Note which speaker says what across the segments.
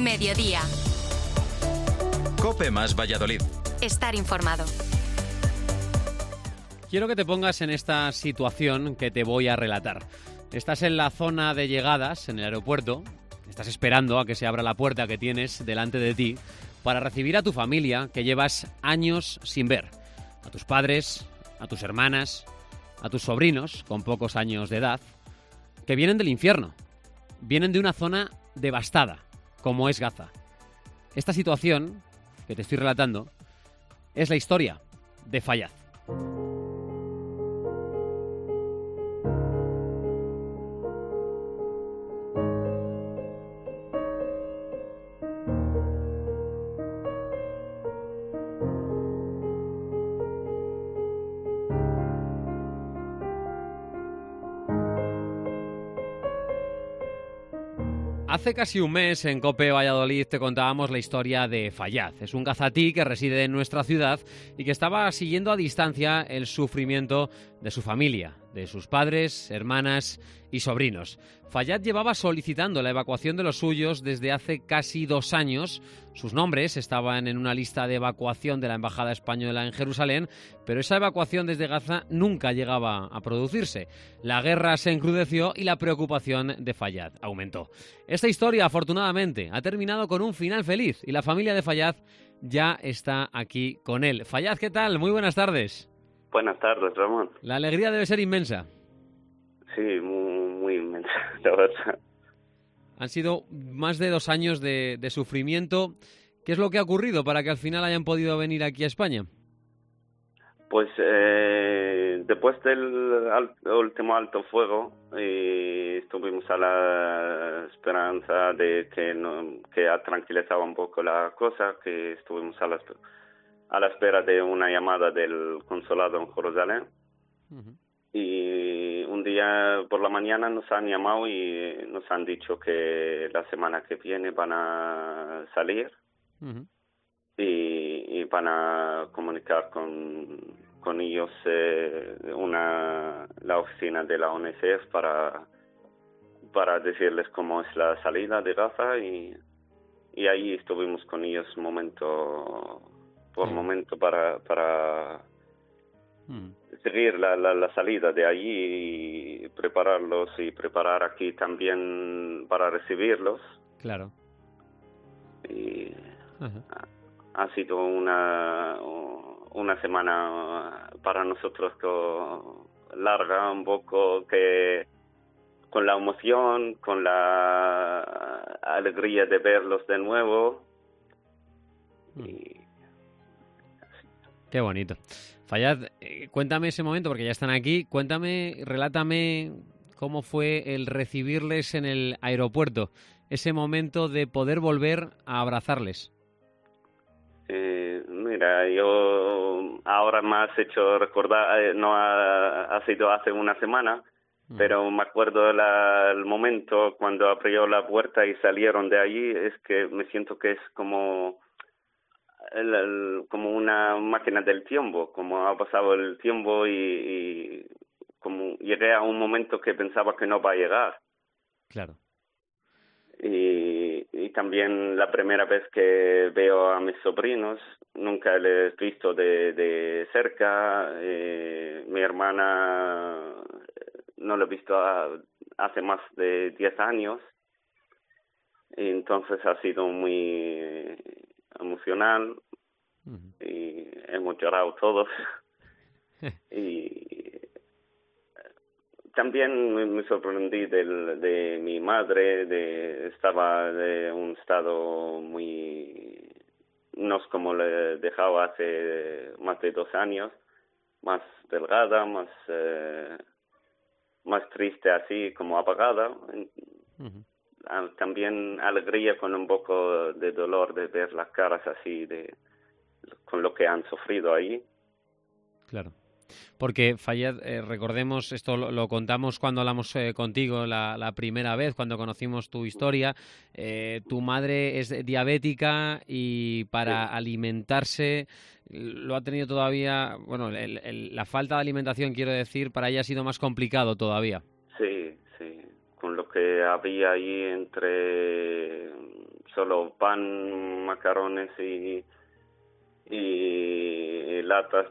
Speaker 1: Mediodía.
Speaker 2: COPE más Valladolid.
Speaker 1: Estar informado.
Speaker 3: Quiero que te pongas en esta situación que te voy a relatar. Estás en la zona de llegadas, en el aeropuerto. Estás esperando a que se abra la puerta que tienes delante de ti para recibir a tu familia que llevas años sin ver. A tus padres, a tus hermanas, a tus sobrinos con pocos años de edad, que vienen del infierno. Vienen de una zona devastada, como es Gaza. Esta situación que te estoy relatando es la historia de Fayad. Hace casi un mes en COPE Valladolid te contábamos la historia de Fayad. Es un gazatí que reside en nuestra ciudad y que estaba siguiendo a distancia el sufrimiento de su familia, de sus padres, hermanas y sobrinos. Fayad llevaba solicitando la evacuación de los suyos desde hace casi 2 años. Sus nombres estaban en una lista de evacuación de la Embajada Española en Jerusalén, pero esa evacuación desde Gaza nunca llegaba a producirse. La guerra se encrudeció y la preocupación de Fayad aumentó. Esta historia, afortunadamente, ha terminado con un final feliz y la familia de Fayad ya está aquí con él. Fayad, ¿qué tal? Muy buenas tardes.
Speaker 4: Buenas tardes, Ramón.
Speaker 3: La alegría debe ser inmensa.
Speaker 4: Sí, muy inmensa, la verdad.
Speaker 3: Han sido más de 2 años de sufrimiento. ¿Qué es lo que ha ocurrido para que al final hayan podido venir aquí a España?
Speaker 4: Pues después del último alto fuego estuvimos a la esperanza de que ha tranquilizado un poco la cosa, que estuvimos a la espera de una llamada del consulado en Jerusalén. Uh-huh. Y un día por la mañana nos han llamado y nos han dicho que la semana que viene van a salir. Uh-huh. Y van a comunicar con ellos la oficina de la UNICEF para decirles cómo es la salida de Gaza y ahí estuvimos con ellos momento por momento para seguir la salida de allí y prepararlos y preparar aquí también para recibirlos.
Speaker 3: Claro.
Speaker 4: Y ha sido una semana para nosotros larga, un poco, que con la emoción, con la alegría de verlos de nuevo.
Speaker 3: Qué bonito. Fayad, cuéntame ese momento, porque ya están aquí. Relátame cómo fue el recibirles en el aeropuerto, ese momento de poder volver a abrazarles.
Speaker 4: Mira, yo ahora me has hecho recordar, no ha sido hace una semana, pero me acuerdo el momento cuando abrió la puerta y salieron de allí, es que me siento que es como una máquina del tiempo, como ha pasado el tiempo y como llegué a un momento que pensaba que no va a llegar.
Speaker 3: Claro.
Speaker 4: Y también la primera vez que veo a mis sobrinos, nunca les he visto de cerca. Mi hermana no la he visto hace más de 10 años. Y entonces ha sido muy emocional. Uh-huh. Y hemos llorado todos. Y también me sorprendí de mi madre, estaba de un estado no es como le dejaba hace más de 2 años, más delgada, más triste así, como apagada. Uh-huh. También alegría con un poco de dolor de ver las caras así, con lo que han sufrido ahí.
Speaker 3: Claro. Porque Fayad, recordemos, esto lo contamos cuando hablamos contigo la primera vez, cuando conocimos tu historia. Tu madre es diabética y para alimentarse lo ha tenido todavía, bueno, la falta de alimentación, quiero decir, para ella ha sido más complicado todavía.
Speaker 4: Sí, con lo que había ahí entre solo pan, macarrones y latas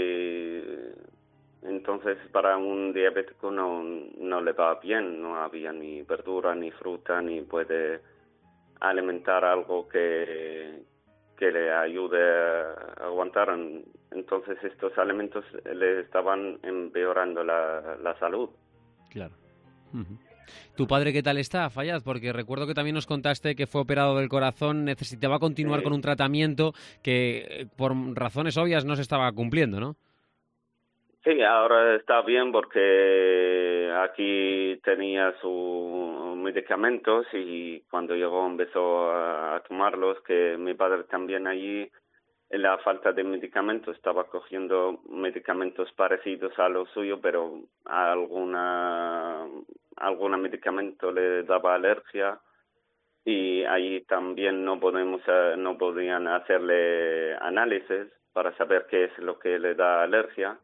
Speaker 4: entonces para un diabético no le va bien, no había ni verdura ni fruta ni puede alimentar algo que le ayude a aguantar. Entonces estos alimentos le estaban empeorando la salud.
Speaker 3: Claro. Uh-huh. ¿Tu padre qué tal está, Fayaz? Porque recuerdo que también nos contaste que fue operado del corazón, necesitaba continuar con un tratamiento que por razones obvias no se estaba cumpliendo, ¿no?
Speaker 4: Sí, ahora está bien porque aquí tenía sus medicamentos y cuando llegó empezó a tomarlos, que mi padre también allí, en la falta de medicamentos, estaba cogiendo medicamentos parecidos a lo suyo, pero alguna medicamento le daba alergia y allí también no podían hacerle análisis para saber qué es lo que le da alergia.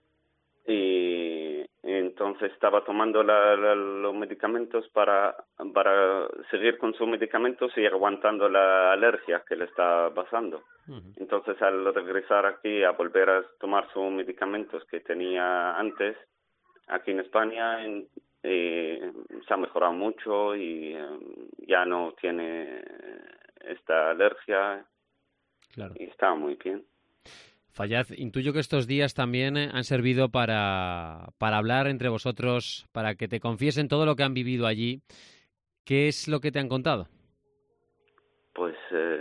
Speaker 4: Y entonces estaba tomando los medicamentos para seguir con sus medicamentos y aguantando la alergia que le está pasando. Uh-huh. Entonces al regresar aquí a volver a tomar sus medicamentos que tenía antes aquí en España, se ha mejorado mucho y ya no tiene esta alergia. Claro. Y está muy bien.
Speaker 3: Fayaz, intuyo que estos días también han servido para hablar entre vosotros, para que te confiesen todo lo que han vivido allí. ¿Qué es lo que te han contado?
Speaker 4: Pues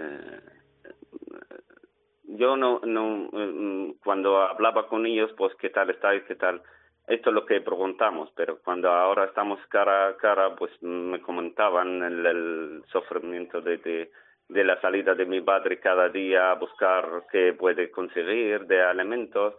Speaker 4: yo no cuando hablaba con ellos, pues qué tal estáis, qué tal. Esto es lo que preguntamos, pero cuando ahora estamos cara a cara, pues me comentaban el sufrimiento de la salida de mi padre cada día a buscar qué puede conseguir de alimentos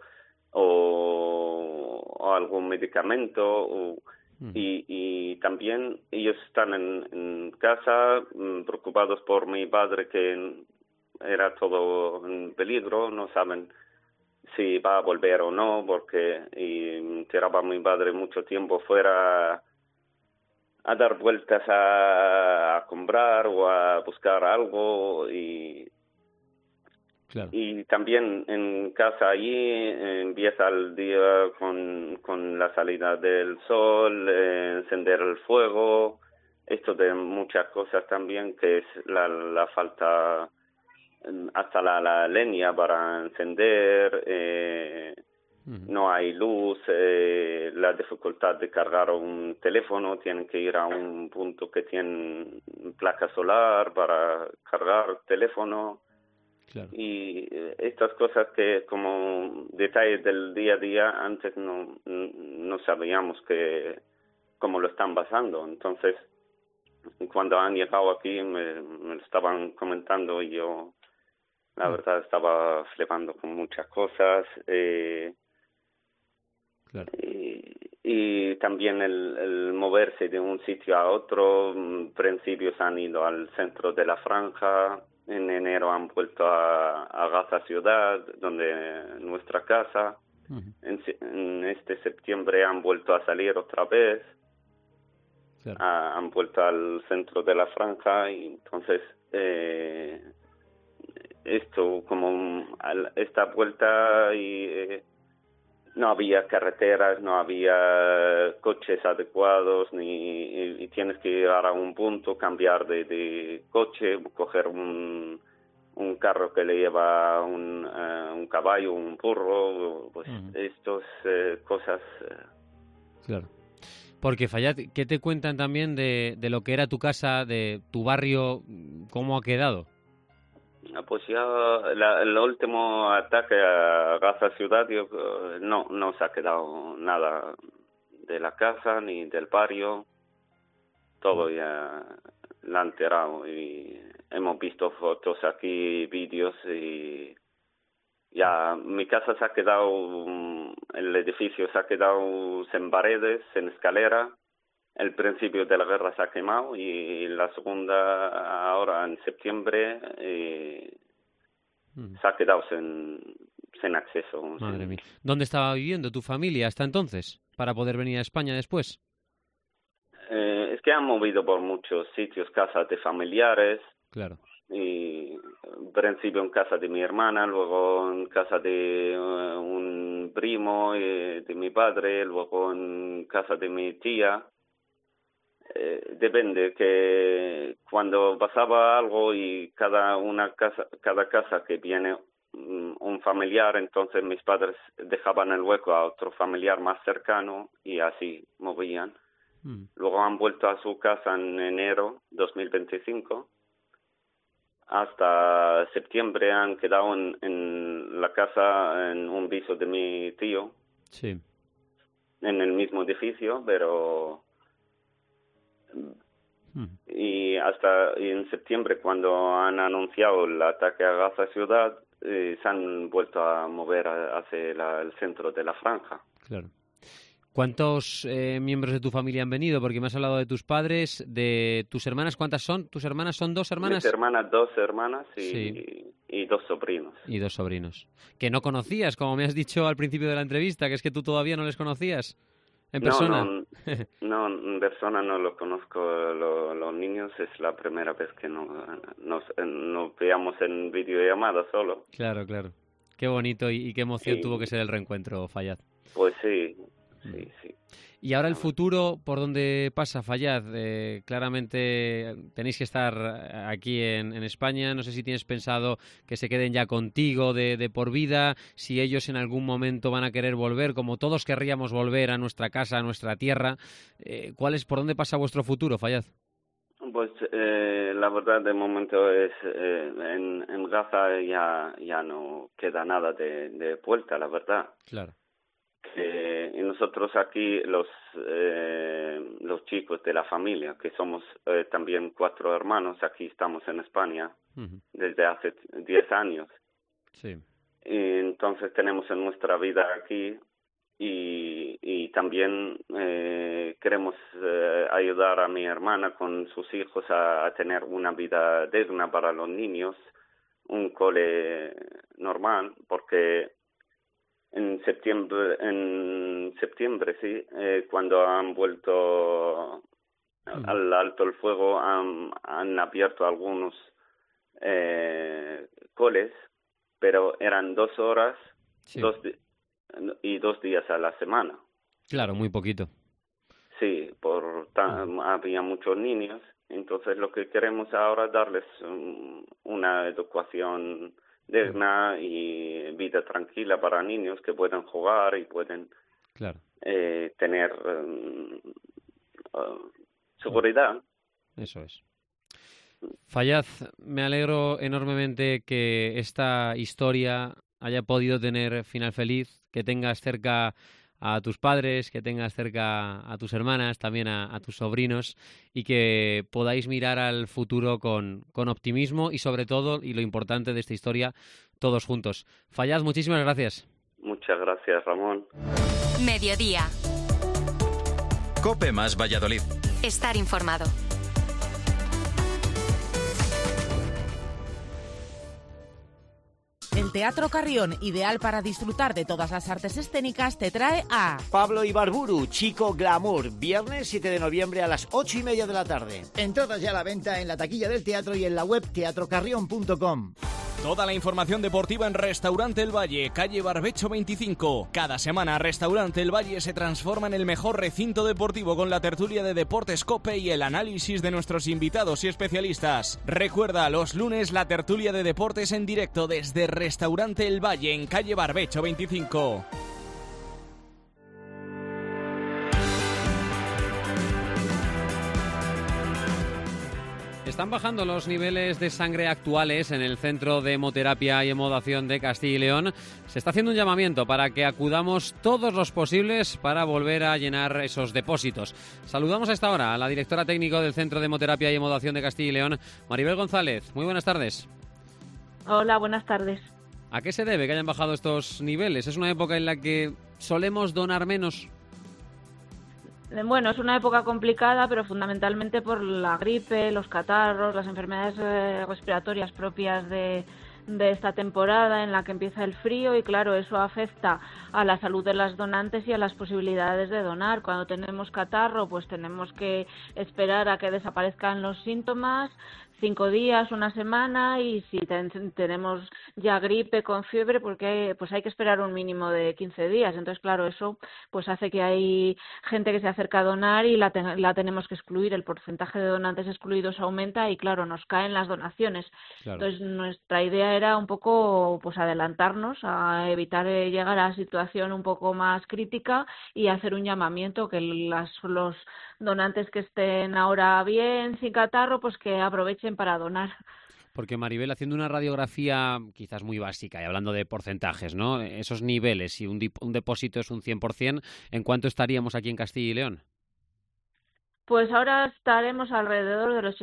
Speaker 4: o algún medicamento. Y también ellos están en casa preocupados por mi padre, que era todo en peligro, no saben si va a volver o no, porque tiraba mi padre mucho tiempo fuera a dar vueltas a comprar o a buscar algo y también en casa allí empieza el día con la salida del sol, encender el fuego, esto de muchas cosas también, que es la falta hasta la leña para encender, no hay luz, la dificultad de cargar un teléfono, tienen que ir a un punto que tiene placa solar para cargar teléfono. Claro. Y estas cosas que como detalles del día a día antes no sabíamos cómo lo están pasando. Entonces, cuando han llegado aquí me lo estaban comentando y yo la verdad estaba flipando con muchas cosas. Claro. Y también el moverse de un sitio a otro. Principios han ido al centro de la Franja, en enero han vuelto a Gaza ciudad, donde nuestra casa. Uh-huh. En este septiembre han vuelto a salir otra vez. Claro. Han vuelto al centro de la Franja y entonces esto como esta vuelta y no había carreteras, no había coches adecuados y tienes que llegar a un punto, cambiar de coche, coger un carro que le lleva un caballo, un burro, pues estas cosas.
Speaker 3: Claro. Porque Fayaz, ¿qué te cuentan también de lo que era tu casa, de tu barrio, cómo ha quedado?
Speaker 4: Pues ya el último ataque a Gaza ciudad no se ha quedado nada de la casa ni del barrio, todo ya la han tirado y hemos visto fotos aquí, vídeos y ya mi casa se ha quedado, el edificio se ha quedado sin paredes, sin escalera. El principio de la guerra se ha quemado y la segunda ahora en septiembre se ha quedado sin acceso.
Speaker 3: Madre mía. ¿Dónde estaba viviendo tu familia hasta entonces para poder venir a España después?
Speaker 4: Es que han movido por muchos sitios, casas de familiares,
Speaker 3: Claro.
Speaker 4: Y en principio en casa de mi hermana, luego en casa de un primo de mi padre, luego en casa de mi tía. Depende, que cuando pasaba algo y cada casa que viene un familiar, entonces mis padres dejaban el hueco a otro familiar más cercano y así movían. Luego han vuelto a su casa en enero 2025. Hasta septiembre han quedado en la casa, en un piso de mi tío.
Speaker 3: Sí.
Speaker 4: En el mismo edificio, pero... Y hasta en septiembre, cuando han anunciado el ataque a Gaza Ciudad, se han vuelto a mover hacia el centro de la franja.
Speaker 3: Claro. ¿Cuántos miembros de tu familia han venido? Porque me has hablado de tus padres, de tus hermanas. ¿Cuántas son? ¿Tus hermanas son 2 hermanas?
Speaker 4: Mis hermanas, 2 hermanas
Speaker 3: Sí.
Speaker 4: y 2 sobrinos.
Speaker 3: Y 2 sobrinos. Que no conocías, como me has dicho al principio de la entrevista, que es que tú todavía no les conocías en persona.
Speaker 4: No, en persona no los conozco. Los niños es la primera vez que nos veamos en videollamada solo.
Speaker 3: Claro. Qué bonito y qué emoción tuvo que ser el reencuentro, Fayad.
Speaker 4: Pues sí.
Speaker 3: Y ahora el futuro, ¿por dónde pasa, Fayad? Claramente tenéis que estar aquí en España. No sé si tienes pensado que se queden ya contigo de por vida, si ellos en algún momento van a querer volver, como todos querríamos volver a nuestra casa, a nuestra tierra. ¿Por dónde pasa vuestro futuro, Fayad?
Speaker 4: Pues la verdad de momento es en Gaza ya no queda nada de vuelta, la verdad.
Speaker 3: Claro.
Speaker 4: Y nosotros aquí, los chicos de la familia, que somos también 4 hermanos, aquí estamos en España desde hace 10 años.
Speaker 3: Sí.
Speaker 4: Y entonces tenemos en nuestra vida aquí y también queremos ayudar a mi hermana con sus hijos a tener una vida digna para los niños, un cole normal, porque en septiembre sí, cuando han vuelto al alto el fuego, han abierto algunos coles, pero eran 2 horas
Speaker 3: Sí.
Speaker 4: 2 días a la semana.
Speaker 3: Claro, muy poquito.
Speaker 4: Sí, había muchos niños, entonces lo que queremos ahora es darles una educación digna y vida tranquila para niños que puedan jugar y pueden tener seguridad.
Speaker 3: Eso es. Fayad, me alegro enormemente que esta historia haya podido tener final feliz, que tengas cerca a tus padres, que tengas cerca a tus hermanas, también a tus sobrinos, y que podáis mirar al futuro con optimismo y sobre todo, y lo importante de esta historia, todos juntos. Fayad, muchísimas gracias.
Speaker 4: Muchas gracias, Ramón.
Speaker 1: Mediodía.
Speaker 2: COPE más Valladolid.
Speaker 1: Estar informado.
Speaker 5: El Teatro Carrión, ideal para disfrutar de todas las artes escénicas, te trae a
Speaker 6: Pablo Ibarburu, Chico Glamour, viernes 7 de noviembre a las 8:30 de la tarde.
Speaker 7: Entradas ya a la venta en la taquilla del teatro y en la web teatrocarrión.com.
Speaker 8: Toda la información deportiva en Restaurante El Valle, calle Barbecho 25. Cada semana Restaurante El Valle se transforma en el mejor recinto deportivo con la tertulia de Deportes COPE y el análisis de nuestros invitados y especialistas. Recuerda, los lunes la tertulia de deportes en directo desde Restaurante El Valle en calle Barbecho 25.
Speaker 3: Están bajando los niveles de sangre actuales en el Centro de Hemoterapia y Hemodación de Castilla y León. Se está haciendo un llamamiento para que acudamos todos los posibles para volver a llenar esos depósitos. Saludamos a esta hora a la directora técnica del Centro de Hemoterapia y Hemodación de Castilla y León, Maribel González. Muy buenas tardes.
Speaker 9: Hola, buenas tardes.
Speaker 3: ¿A qué se debe que hayan bajado estos niveles? ¿Es una época en la que solemos donar menos?
Speaker 9: Bueno, es una época complicada, pero fundamentalmente por la gripe, los catarros, las enfermedades respiratorias propias de esta temporada en la que empieza el frío y claro, eso afecta a la salud de las donantes y a las posibilidades de donar. Cuando tenemos catarro, pues tenemos que esperar a que desaparezcan los síntomas. 5 días, una semana, y si tenemos ya gripe con fiebre, porque pues hay que esperar un mínimo de 15 días. Entonces, claro, eso pues hace que hay gente que se acerca a donar y la tenemos que excluir. El porcentaje de donantes excluidos aumenta y, claro, nos caen las donaciones. Claro. Entonces, nuestra idea era un poco pues adelantarnos a evitar llegar a la situación un poco más crítica y hacer un llamamiento que los donantes que estén ahora bien, sin catarro, pues que aprovechen para donar.
Speaker 3: Porque, Maribel, haciendo una radiografía quizás muy básica y hablando de porcentajes, ¿no? Esos niveles, si un depósito es un 100%, ¿en cuánto estaríamos aquí en Castilla y León?
Speaker 9: Pues ahora estaremos alrededor del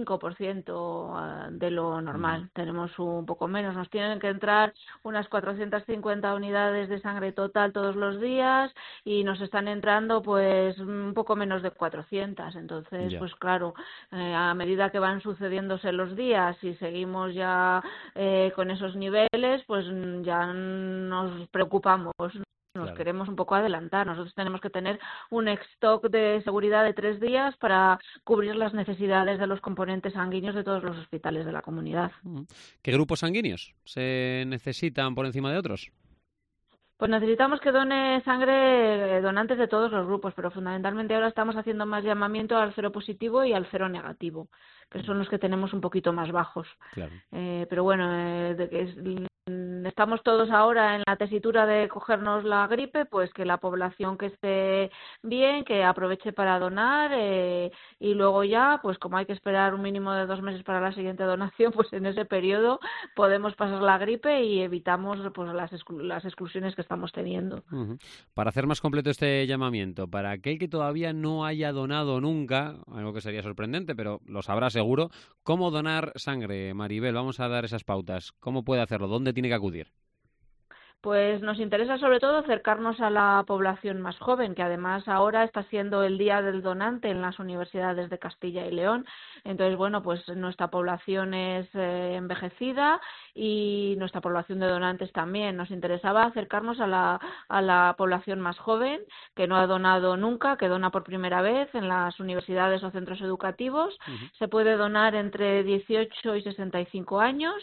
Speaker 9: 85% de lo normal. Tenemos un poco menos. Nos tienen que entrar unas 450 unidades de sangre total todos los días y nos están entrando pues un poco menos de 400. Entonces, pues claro, a medida que van sucediéndose los días y seguimos ya con esos niveles, pues ya nos preocupamos. Nos queremos un poco adelantar. Nosotros tenemos que tener un stock de seguridad de 3 días para cubrir las necesidades de los componentes sanguíneos de todos los hospitales de la comunidad.
Speaker 3: ¿Qué grupos sanguíneos se necesitan por encima de otros?
Speaker 9: Pues necesitamos que done sangre donantes de todos los grupos, pero fundamentalmente ahora estamos haciendo más llamamiento al cero positivo y al cero negativo, que son los que tenemos un poquito más bajos. Claro. Pero bueno, estamos todos ahora en la tesitura de cogernos la gripe, pues que la población que esté bien, que aproveche para donar y luego ya, pues como hay que esperar un mínimo de 2 meses para la siguiente donación, pues en ese periodo podemos pasar la gripe y evitamos pues las exclusiones que estamos teniendo.
Speaker 3: Para hacer más completo este llamamiento, para aquel que todavía no haya donado nunca, algo que sería sorprendente, pero lo sabrá seguro, ¿cómo donar sangre, Maribel? Vamos a dar esas pautas. ¿Cómo puede hacerlo? ¿Dónde tiene que acudir?
Speaker 9: Pues nos interesa sobre todo acercarnos a la población más joven, que además ahora está siendo el Día del Donante en las universidades de Castilla y León. Entonces, bueno, pues nuestra población es envejecida y nuestra población de donantes también. Nos interesaba acercarnos a la población más joven, que no ha donado nunca, que dona por primera vez en las universidades o centros educativos. Se puede donar entre 18 y 65 años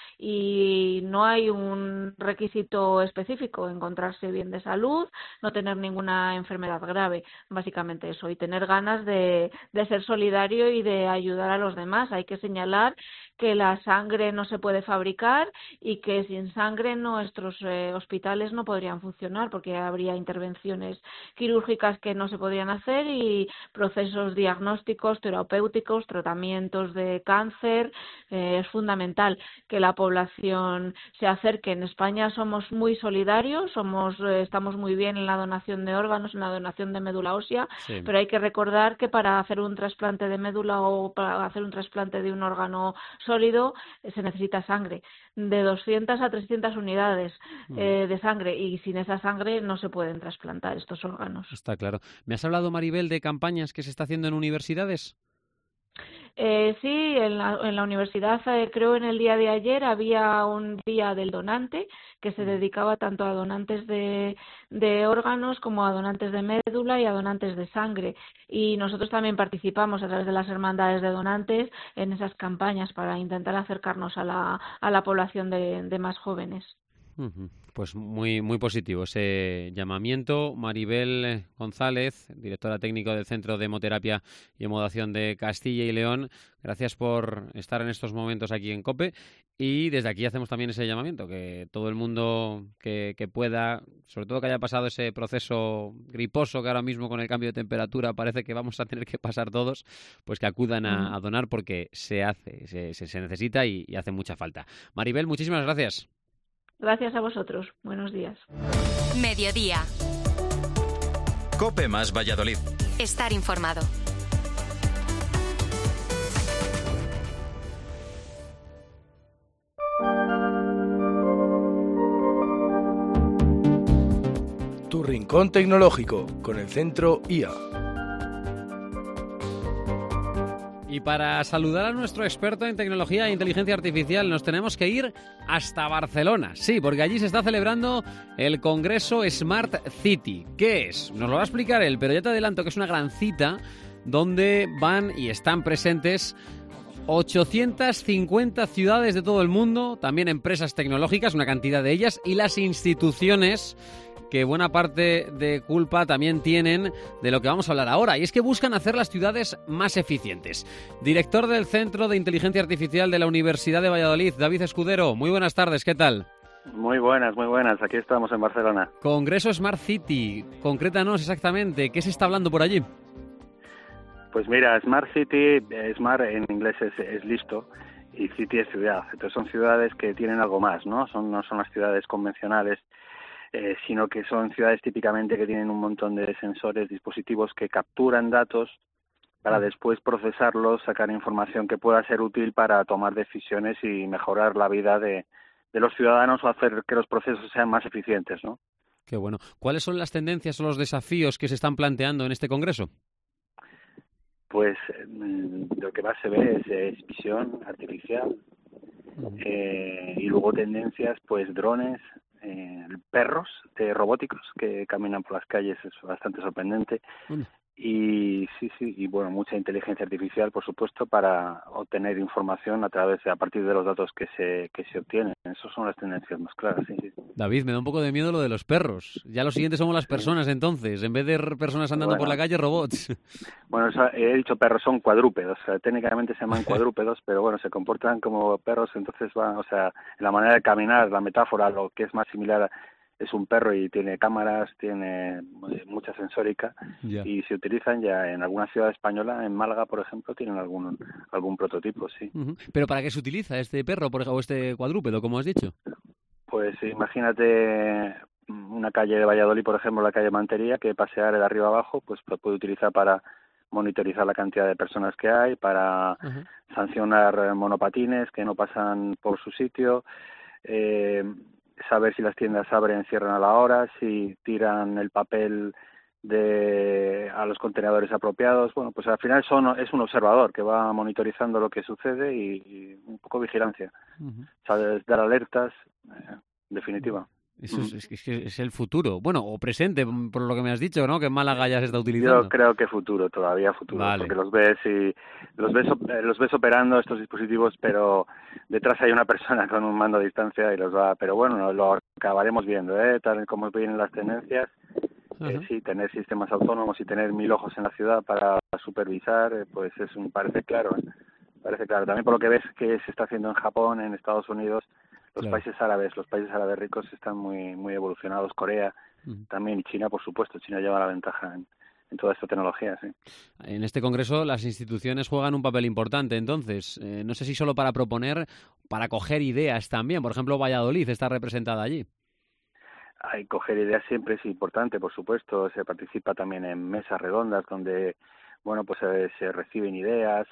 Speaker 9: y no hay un requisito específico: encontrarse bien de salud, no tener ninguna enfermedad grave, básicamente eso, y tener ganas de ser solidario y de ayudar a los demás. Hay que señalar que la sangre no se puede fabricar y que sin sangre nuestros hospitales no podrían funcionar, porque habría intervenciones quirúrgicas que no se podrían hacer y procesos diagnósticos, terapéuticos, tratamientos de cáncer. Es fundamental que la población se acerque. En España somos muy solidarios, estamos muy bien en la donación de órganos, en la donación de médula ósea, pero hay que recordar que para hacer un trasplante de médula o para hacer un trasplante de un órgano sólido se necesita sangre, de 200 a 300 unidades de sangre, y sin esa sangre no se pueden trasplantar estos órganos.
Speaker 3: Está claro. ¿Me has hablado, Maribel, de campañas que se está haciendo en universidades?
Speaker 9: Sí, en la universidad, creo en el día de ayer había un día del donante que se dedicaba tanto a donantes de órganos como a donantes de médula y a donantes de sangre, y nosotros también participamos a través de las hermandades de donantes en esas campañas para intentar acercarnos a la población de más jóvenes.
Speaker 3: Pues muy, muy positivo ese llamamiento. Maribel González, directora técnica del Centro de Hemoterapia y Hemodación de Castilla y León, gracias por estar en estos momentos aquí en COPE, y desde aquí hacemos también ese llamamiento, que todo el mundo que pueda, sobre todo que haya pasado ese proceso griposo que ahora mismo con el cambio de temperatura parece que vamos a tener que pasar todos, pues que acudan a donar, porque se necesita y hace mucha falta. Maribel, muchísimas gracias.
Speaker 9: Gracias a vosotros. Buenos días.
Speaker 1: Mediodía.
Speaker 2: COPE más Valladolid.
Speaker 1: Estar informado.
Speaker 10: Tu rincón tecnológico con el centro IA.
Speaker 3: Y para saludar a nuestro experto en tecnología e inteligencia artificial nos tenemos que ir hasta Barcelona. Sí, porque allí se está celebrando el Congreso Smart City. ¿Qué es? Nos lo va a explicar él, pero ya te adelanto que es una gran cita donde van y están presentes 850 ciudades de todo el mundo, también empresas tecnológicas, una cantidad de ellas, y las instituciones que buena parte de culpa también tienen de lo que vamos a hablar ahora, y es que buscan hacer las ciudades más eficientes. Director del Centro de Inteligencia Artificial de la Universidad de Valladolid, David Escudero, muy buenas tardes, ¿qué tal?
Speaker 11: Muy buenas, aquí estamos en Barcelona.
Speaker 3: Congreso Smart City, concrétanos exactamente, ¿qué se está hablando por allí?
Speaker 11: Pues mira, Smart City, Smart en inglés es listo, y City es ciudad. Entonces son ciudades que tienen algo más, ¿no? No son las ciudades convencionales, sino que son ciudades típicamente que tienen un montón de sensores, dispositivos que capturan datos para después procesarlos, sacar información que pueda ser útil para tomar decisiones y mejorar la vida de los ciudadanos o hacer que los procesos sean más eficientes, ¿no?
Speaker 3: Qué bueno. ¿Cuáles son las tendencias o los desafíos que se están planteando en este congreso?
Speaker 11: Pues lo que más se ve es visión artificial y luego tendencias, pues drones, perros robóticos que caminan por las calles, es bastante sorprendente. Y y bueno, mucha inteligencia artificial, por supuesto, para obtener información a partir de los datos que se obtienen. Esas son las tendencias más claras. Sí.
Speaker 3: David, me da un poco de miedo lo de los perros. Ya lo siguiente somos las personas, entonces. En vez de personas andando por la calle, robots.
Speaker 11: Bueno, he dicho perros, son cuadrúpedos. O sea, técnicamente se llaman cuadrúpedos, pero bueno, se comportan como perros, entonces van, o sea, la manera de caminar, la metáfora, lo que es más similar es un perro y tiene cámaras, tiene mucha sensórica y se utilizan ya en alguna ciudad española, en Málaga, por ejemplo, tienen algún prototipo, sí.
Speaker 3: ¿Pero para qué se utiliza este perro o este cuadrúpedo, como has dicho?
Speaker 11: Pues imagínate una calle de Valladolid, por ejemplo, la calle Mantería, que pasear de arriba abajo, pues puede utilizar para monitorizar la cantidad de personas que hay, para sancionar monopatines que no pasan por su sitio, saber si las tiendas abren, cierran a la hora, si tiran el papel a los contenedores apropiados. Bueno, pues al final es un observador que va monitorizando lo que sucede y un poco vigilancia. Sabes dar alertas, definitiva.
Speaker 3: Eso es el futuro. Bueno, o presente, por lo que me has dicho, ¿no? Que en Málaga ya se está utilizando.
Speaker 11: Yo creo que todavía futuro, vale. Porque los ves operando estos dispositivos, pero detrás hay una persona con un mando a distancia y los va. Pero bueno, lo acabaremos viendo, tal como vienen las tendencias. Sí, tener sistemas autónomos y tener 1000 ojos en la ciudad para supervisar, pues parece claro. Parece claro. También por lo que ves que se está haciendo en Japón, en Estados Unidos. Los países árabes ricos están muy evolucionados. Corea también, y China, por supuesto. China lleva la ventaja en toda esta tecnología, sí.
Speaker 3: En este congreso las instituciones juegan un papel importante, entonces. No sé si solo para proponer, para coger ideas también. Por ejemplo, Valladolid está representada allí.
Speaker 11: Coger ideas siempre es importante, por supuesto. Se participa también en mesas redondas donde, bueno, pues se reciben ideas,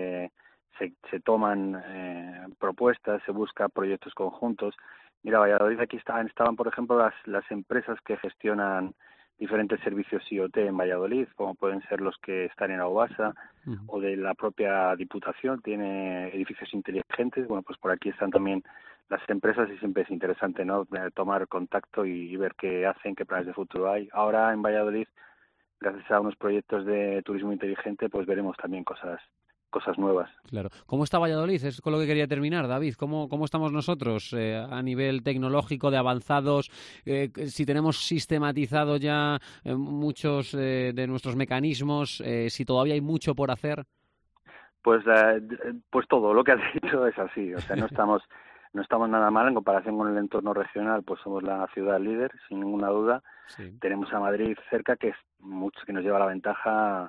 Speaker 11: se toman propuestas, se busca proyectos conjuntos. Mira, Valladolid, aquí estaban, por ejemplo, las empresas que gestionan diferentes servicios IoT en Valladolid, como pueden ser los que están en Aubasa o de la propia Diputación, tiene edificios inteligentes. Bueno, pues por aquí están también las empresas y siempre es interesante, ¿no?, tomar contacto y ver qué hacen, qué planes de futuro hay. Ahora en Valladolid, gracias a unos proyectos de turismo inteligente, pues veremos también cosas nuevas.
Speaker 3: Claro. ¿Cómo está Valladolid? Es con lo que quería terminar, David. ¿Cómo estamos nosotros a nivel tecnológico, de avanzados? Si tenemos sistematizado ya muchos de nuestros mecanismos, si todavía hay mucho por hacer.
Speaker 11: Pues todo lo que has dicho es así. O sea, no estamos nada mal en comparación con el entorno regional. Pues somos la ciudad líder, sin ninguna duda. Sí. Tenemos a Madrid cerca, que nos lleva la ventaja.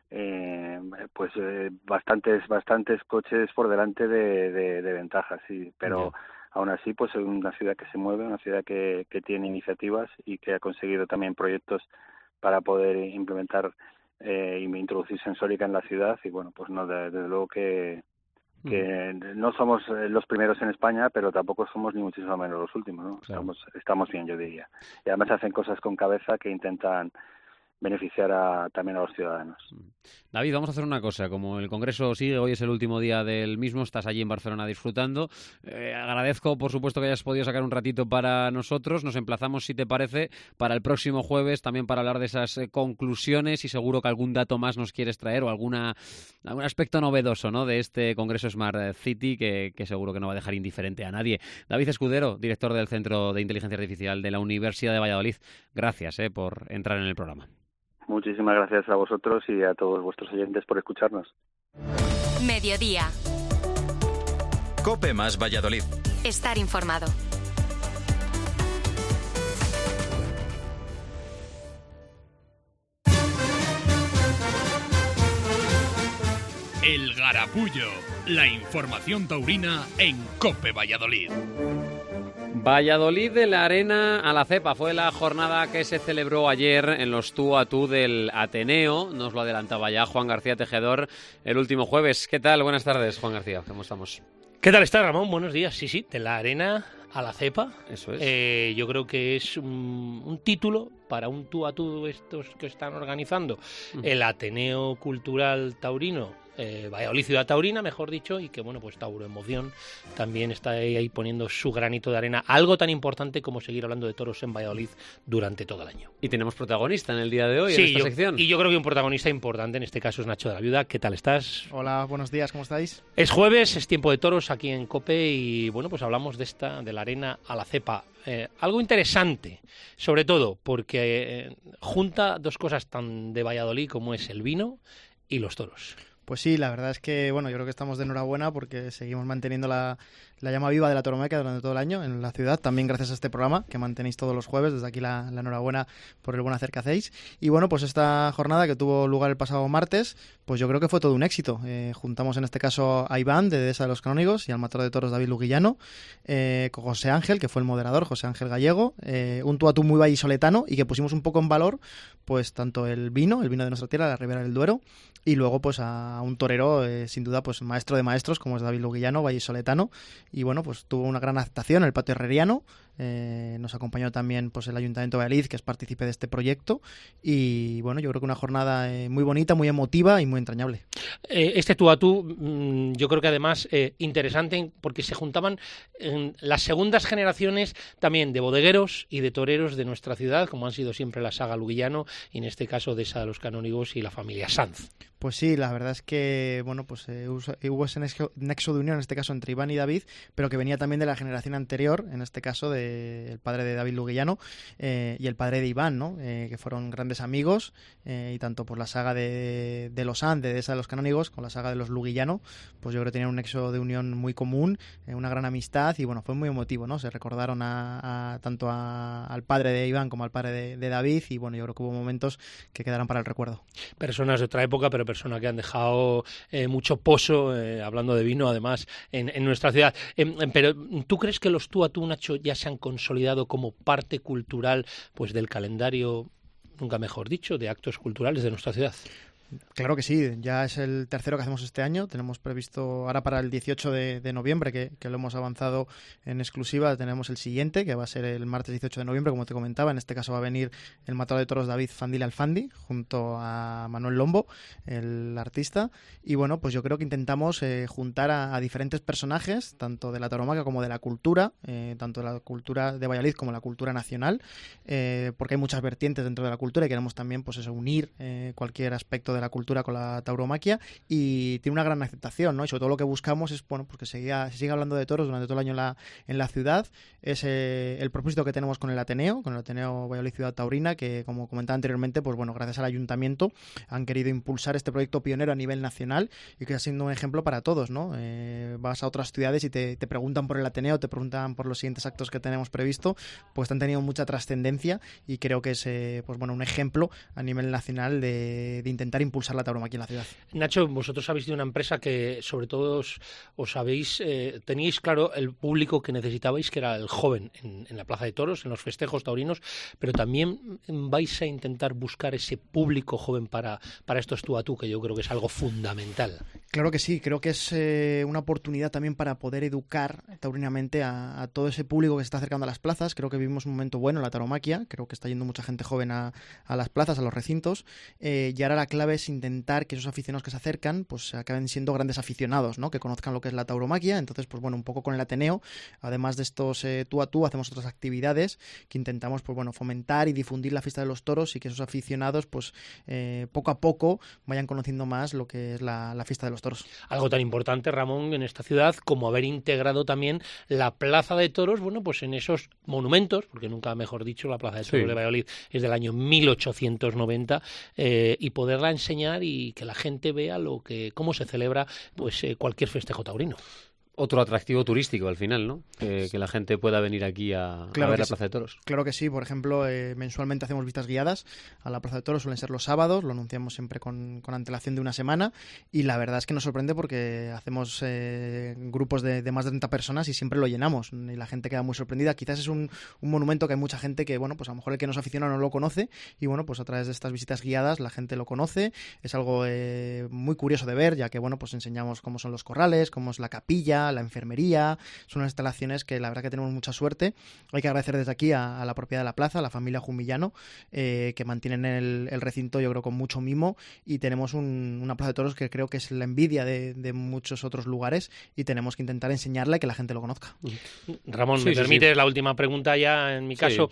Speaker 11: Bastantes coches por delante de ventajas, sí, pero aún así pues es una ciudad que se mueve, una ciudad que tiene iniciativas y que ha conseguido también proyectos para poder implementar y introducir sensórica en la ciudad. Y bueno, pues no, desde luego que no somos los primeros en España, pero tampoco somos ni muchísimo menos los últimos, ¿no? Claro. Estamos bien, yo diría. Y además hacen cosas con cabeza que intentan beneficiar también a los ciudadanos.
Speaker 3: David, vamos a hacer una cosa. Como el Congreso sigue, hoy es el último día del mismo, estás allí en Barcelona disfrutando. Agradezco, por supuesto, que hayas podido sacar un ratito para nosotros. Nos emplazamos, si te parece, para el próximo jueves, también para hablar de esas conclusiones, y seguro que algún dato más nos quieres traer o algún aspecto novedoso, ¿no?, de este Congreso Smart City que seguro que no va a dejar indiferente a nadie. David Escudero, director del Centro de Inteligencia Artificial de la Universidad de Valladolid, gracias por entrar en el programa.
Speaker 11: Muchísimas gracias a vosotros y a todos vuestros oyentes por escucharnos.
Speaker 1: Mediodía.
Speaker 2: COPE más Valladolid.
Speaker 1: Estar informado.
Speaker 12: El Garapullo, la información taurina en COPE Valladolid.
Speaker 3: Valladolid de la Arena a la Cepa fue la jornada que se celebró ayer en los tú a tú del Ateneo. Nos lo adelantaba ya Juan García Tejedor el último jueves. ¿Qué tal? Buenas tardes, Juan García. ¿Cómo estamos?
Speaker 13: ¿Qué tal está, Ramón? Buenos días. Sí, de la Arena a la Cepa.
Speaker 3: Eso es.
Speaker 13: Yo creo que es un título para un tú a tú estos que están organizando el Ateneo Cultural Taurino. Valladolid Ciudad Taurina, mejor dicho, y que bueno, pues Tauro Emoción también está ahí poniendo su granito de arena, algo tan importante como seguir hablando de toros en Valladolid durante todo el año.
Speaker 3: Y tenemos protagonista en el día de hoy,
Speaker 13: sí,
Speaker 3: en esta sección.
Speaker 13: Y yo creo que un protagonista importante en este caso es Nacho de la Viuda. ¿Qué tal estás?
Speaker 14: Hola, buenos días, ¿cómo estáis?
Speaker 13: Es jueves, es tiempo de toros aquí en COPE y bueno, pues hablamos de la Arena a la Cepa. Algo interesante, sobre todo porque junta dos cosas tan de Valladolid como es el vino y los toros.
Speaker 14: Pues sí, la verdad es que, bueno, yo creo que estamos de enhorabuena porque seguimos manteniendo la llama viva de la tauromaquia durante todo el año en la ciudad, también gracias a este programa que mantenéis todos los jueves. Desde aquí la enhorabuena por el buen hacer que hacéis. Y bueno, pues esta jornada que tuvo lugar el pasado martes, pues yo creo que fue todo un éxito. Juntamos en este caso a Iván de Dehesa de los Canónigos y al matador de toros David Luguillano, con José Ángel, que fue el moderador, José Ángel Gallego, un tú a tú muy vallisoletano, y que pusimos un poco en valor pues tanto el vino de nuestra tierra, la Ribera del Duero, y luego pues a un torero sin duda pues maestro de maestros como es David Luguillano, vallisoletano. Y bueno, pues tuvo una gran aceptación en el patio herreriano. Nos acompañó también pues el Ayuntamiento de Valladolid, que es partícipe de este proyecto, y bueno, yo creo que una jornada muy bonita, muy emotiva y muy entrañable.
Speaker 13: Este tú a tú, yo creo que además interesante porque se juntaban las segundas generaciones también de bodegueros y de toreros de nuestra ciudad, como han sido siempre la saga Luguillano y en este caso Dehesa de los Canónigos y la familia Sanz.
Speaker 14: Pues sí, la verdad es que bueno, pues hubo ese nexo de unión en este caso entre Iván y David, pero que venía también de la generación anterior, en este caso el padre de David Luguillano y el padre de Iván, ¿no? Que fueron grandes amigos, y tanto por la saga de los Sanz, de Dehesa de los Canónigos, con la saga de los Luguillano, pues yo creo que tenían un nexo de unión muy común, una gran amistad, y bueno, fue muy emotivo, ¿no? Se recordaron tanto al padre de Iván como al padre de David, y bueno, yo creo que hubo momentos que quedarán para el recuerdo.
Speaker 13: Personas de otra época, pero personas que han dejado mucho pozo, hablando de vino, además, en nuestra ciudad. Pero ¿tú crees que los tú a tú, Nacho, ya se han consolidado como parte cultural pues del calendario, nunca mejor dicho, de actos culturales de nuestra ciudad?
Speaker 14: Claro que sí, ya es el tercero que hacemos este año. Tenemos previsto ahora para el 18 de noviembre, que lo hemos avanzado en exclusiva. Tenemos el siguiente, que va a ser el martes 18 de noviembre, como te comentaba. En este caso va a venir el matador de toros David Fandil Alfandi, junto a Manuel Lombo, el artista. Y bueno, pues yo creo que intentamos juntar a diferentes personajes, tanto de la tauromaquia como de la cultura, tanto de la cultura de Valladolid como la cultura nacional, porque hay muchas vertientes dentro de la cultura y queremos también pues eso, unir cualquier aspecto de la cultura con la tauromaquia, y tiene una gran aceptación, ¿no? Y sobre todo lo que buscamos es bueno, pues que se siga hablando de toros durante todo el año en la ciudad. Es el propósito que tenemos con el Ateneo Valladolid Ciudad Taurina, que como comentaba anteriormente, pues bueno, gracias al Ayuntamiento han querido impulsar este proyecto pionero a nivel nacional y que está siendo un ejemplo para todos, ¿no? Vas a otras ciudades y te preguntan por el Ateneo, te preguntan por los siguientes actos que tenemos previsto, pues han tenido mucha trascendencia, y creo que es pues bueno, un ejemplo a nivel nacional de intentar impulsar la tauromaquia en la ciudad.
Speaker 13: Nacho, vosotros habéis sido una empresa que sobre todo os habéis teníais claro el público que necesitabais, que era el joven en la Plaza de Toros, en los festejos taurinos, pero también vais a intentar buscar ese público joven para estos tú a tú, que yo creo que es algo fundamental.
Speaker 14: Claro que sí, creo que es una oportunidad también para poder educar taurinamente a todo ese público que se está acercando a las plazas. Creo que vivimos un momento bueno en la tauromaquia, creo que está yendo mucha gente joven a las plazas, a los recintos, y ahora la clave es intentar que esos aficionados que se acercan pues acaben siendo grandes aficionados, ¿no? Que conozcan lo que es la tauromaquia. Entonces, pues bueno, un poco con el Ateneo, además de estos tú a tú, hacemos otras actividades que intentamos pues bueno, fomentar y difundir la fiesta de los toros y que esos aficionados pues poco a poco vayan conociendo más lo que es la fiesta de los toros.
Speaker 13: Algo tan importante, Ramón, en esta ciudad como haber integrado también la Plaza de Toros, bueno, pues en esos monumentos, porque nunca mejor dicho, la Plaza de Toros de Valladolid es del año 1890, y poderla enseñar y que la gente vea cómo se celebra pues cualquier festejo taurino.
Speaker 3: Otro atractivo turístico al final, ¿no? Que la gente pueda venir aquí a ver la Plaza de Toros.
Speaker 14: Claro que sí. Por ejemplo, mensualmente hacemos vistas guiadas a la Plaza de Toros. Suelen ser los sábados. Lo anunciamos siempre con antelación de una semana. Y la verdad es que nos sorprende porque hacemos grupos de más de 30 personas y siempre lo llenamos. Y la gente queda muy sorprendida. Quizás es un monumento que hay mucha gente que, bueno, pues a lo mejor el que nos aficiona no lo conoce. Y bueno, pues a través de estas visitas guiadas la gente lo conoce. Es algo muy curioso de ver, ya que, bueno, pues enseñamos cómo son los corrales, cómo es la capilla, la enfermería. Son unas instalaciones que la verdad que tenemos mucha suerte. Hay que agradecer desde aquí a la propiedad de la plaza, a la familia Jumillano, que mantienen el recinto, yo creo, con mucho mimo, y tenemos una plaza de toros que creo que es la envidia de muchos otros lugares y tenemos que intentar enseñarla y que la gente lo conozca.
Speaker 13: Ramón, ¿me permites la última pregunta ya en mi caso?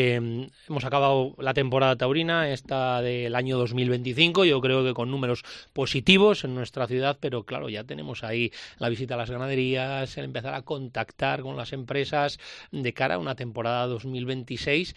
Speaker 13: Hemos acabado la temporada taurina, esta del año 2025, yo creo que con números positivos en nuestra ciudad, pero claro, ya tenemos ahí la visita a las ganaderías, el empezar a contactar con las empresas de cara a una temporada 2026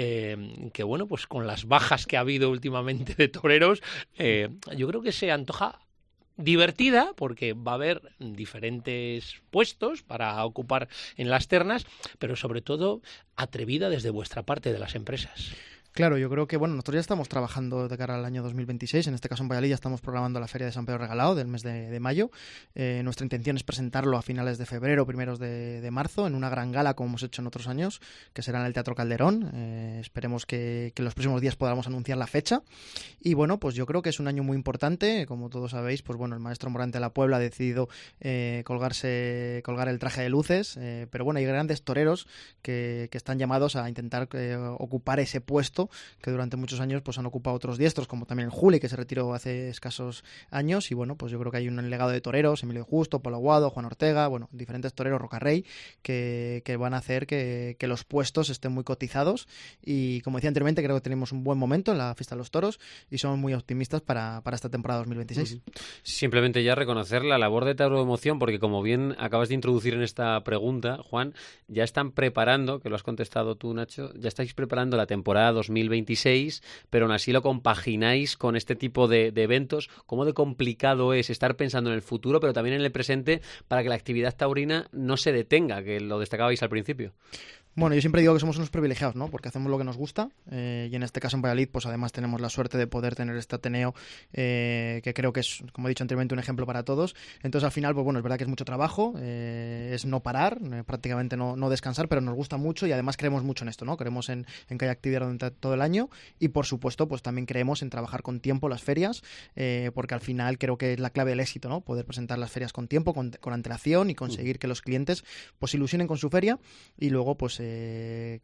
Speaker 13: que bueno, pues con las bajas que ha habido últimamente de toreros, yo creo que se antoja divertida porque va a haber diferentes puestos para ocupar en las ternas, pero sobre todo atrevida desde vuestra parte de las empresas.
Speaker 14: Claro, yo creo que bueno, nosotros ya estamos trabajando de cara al año 2026, en este caso en Valladolid ya estamos programando la Feria de San Pedro Regalado del mes de mayo. Nuestra intención es presentarlo a finales de febrero, primeros de marzo, en una gran gala como hemos hecho en otros años, que será en el Teatro Calderón. Esperemos que en los próximos días podamos anunciar la fecha. Y bueno, pues yo creo que es un año muy importante, como todos sabéis, pues bueno, el maestro Morante de la Puebla ha decidido colgar el traje de luces, pero bueno, hay grandes toreros que están llamados a intentar ocupar ese puesto que durante muchos años pues han ocupado otros diestros, como también el Juli, que se retiró hace escasos años. Y bueno, pues yo creo que hay un legado de toreros, Emilio Justo, Pablo Aguado, Juan Ortega, bueno, diferentes toreros, Rocarrey, que van a hacer que los puestos estén muy cotizados. Y como decía anteriormente, creo que tenemos un buen momento en la fiesta de los toros y somos muy optimistas para esta temporada 2026.
Speaker 3: Simplemente ya reconocer la labor de Tauroemoción, porque como bien acabas de introducir en esta pregunta, Juan, ya están preparando, que lo has contestado tú, Nacho, ya estáis preparando la temporada 2026, pero aún así lo compagináis con este tipo de eventos. ¿Cómo de complicado es estar pensando en el futuro, pero también en el presente, para que la actividad taurina no se detenga, que lo destacabais al principio?
Speaker 14: Bueno, yo siempre digo que somos unos privilegiados, ¿no? Porque hacemos lo que nos gusta, y en este caso en Valladolid, pues además tenemos la suerte de poder tener este Ateneo, que creo que es, como he dicho anteriormente, un ejemplo para todos. Entonces, al final, pues bueno, es verdad que es mucho trabajo, es no parar, prácticamente no descansar, pero nos gusta mucho y además creemos mucho en esto, ¿no? Creemos en que haya actividad durante todo el año y, por supuesto, pues también creemos en trabajar con tiempo las ferias, porque al final creo que es la clave del éxito, ¿no? Poder presentar las ferias con tiempo, con antelación y conseguir que los clientes pues se ilusionen con su feria y luego, pues que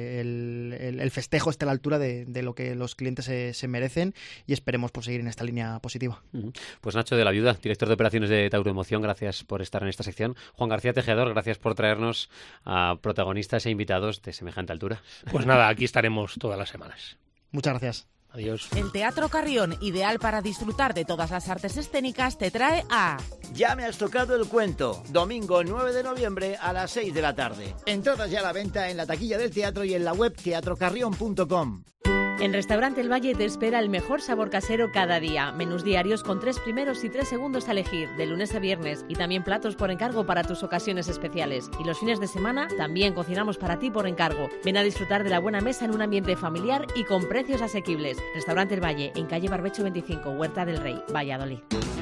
Speaker 14: el festejo esté a la altura de lo que los clientes se merecen, y esperemos pues seguir en esta línea positiva.
Speaker 3: Pues Nacho de la Viuda, director de operaciones de Tauroemoción, gracias por estar en esta sección. Juan García Tejedor, gracias por traernos a protagonistas e invitados de semejante altura.
Speaker 13: Pues nada, aquí estaremos todas las semanas.
Speaker 14: Muchas gracias.
Speaker 13: Adiós.
Speaker 5: El Teatro Carrión, ideal para disfrutar de todas las artes escénicas, te trae a...
Speaker 6: Ya me has tocado el cuento. Domingo 9 de noviembre a las 6 de la tarde.
Speaker 7: Entradas ya a la venta en la taquilla del teatro y en la web teatrocarrión.com.
Speaker 15: En Restaurante El Valle te espera el mejor sabor casero cada día. Menús diarios con 3 primeros y 3 segundos a elegir, de lunes a viernes. Y también platos por encargo para tus ocasiones especiales. Y los fines de semana también cocinamos para ti por encargo. Ven a disfrutar de la buena mesa en un ambiente familiar y con precios asequibles. Restaurante El Valle, en calle Barbecho 25, Huerta del Rey, Valladolid.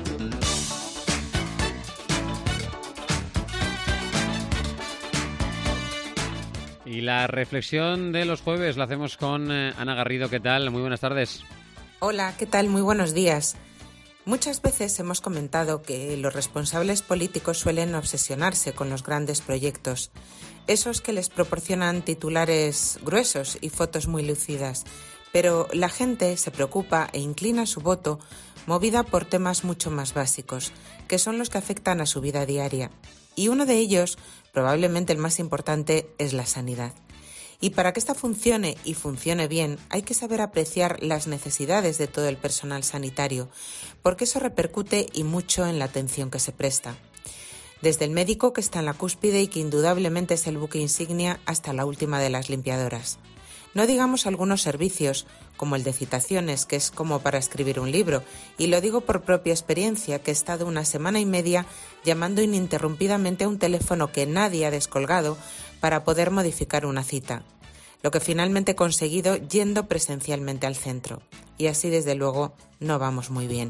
Speaker 3: Y la reflexión de los jueves la hacemos con Ana Garrido. ¿Qué tal? Muy buenas tardes.
Speaker 16: Hola, ¿qué tal? Muy buenos días. Muchas veces hemos comentado que los responsables políticos suelen obsesionarse con los grandes proyectos, esos que les proporcionan titulares gruesos y fotos muy lucidas, pero la gente se preocupa e inclina su voto movida por temas mucho más básicos, que son los que afectan a su vida diaria. Y uno de ellos, probablemente el más importante, es la sanidad. Y para que esta funcione y funcione bien, hay que saber apreciar las necesidades de todo el personal sanitario, porque eso repercute y mucho en la atención que se presta. Desde el médico, que está en la cúspide y que indudablemente es el buque insignia, hasta la última de las limpiadoras. No digamos algunos servicios, como el de citaciones, que es como para escribir un libro, y lo digo por propia experiencia, que he estado 1 semana y media llamando ininterrumpidamente a un teléfono que nadie ha descolgado para poder modificar una cita, lo que finalmente he conseguido yendo presencialmente al centro. Y así, desde luego, no vamos muy bien.